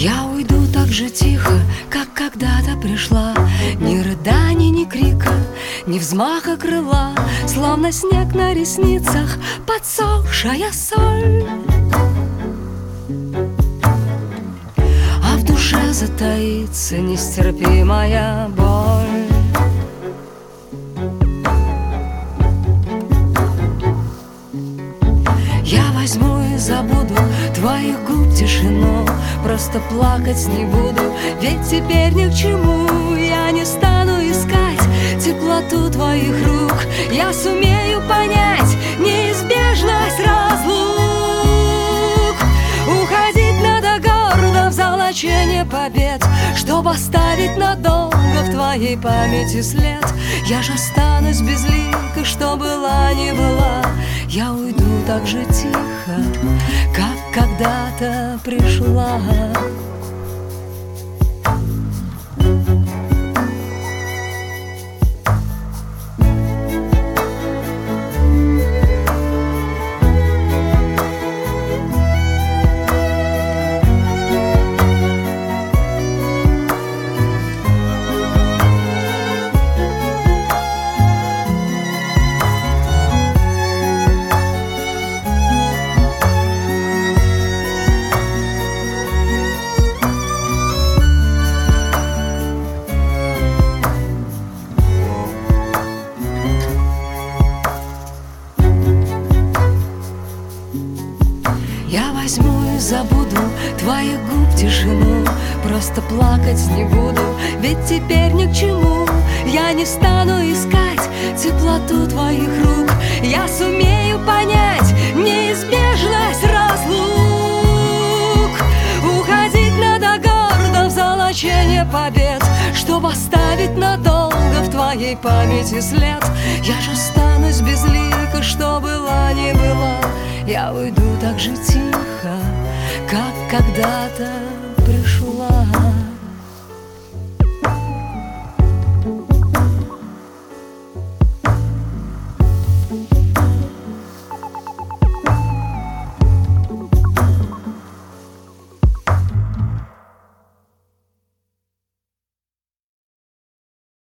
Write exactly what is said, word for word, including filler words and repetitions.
Я уйду так же тихо, как когда-то пришла. Ни рыданий, ни крика, ни взмаха крыла, словно снег на ресницах, подсохшая соль. А в душе затаится нестерпимая боль. Я возьму и забуду твоих губ тишину, просто плакать не буду, ведь теперь ни к чему. Я не стану искать теплоту твоих рук, я сумею понять неизбежность разлук. Уходить надо гордо в золоченье побед, чтобы оставить надолго в твоей памяти след. Я же останусь безлика, что была не была. Я уйду так же тихо, как когда-то пришла. Я возьму и забуду твоих губ тишину, просто плакать не буду, ведь теперь ни к чему. Я не стану искать теплоту твоих рук, я сумею понять неизбежность разлук. Уходить надо гордо в золоченье побед, чтобы оставить надолго в твоей памяти след. Я же останусь безлика, что была не была. Я уйду так же тихо, как когда-то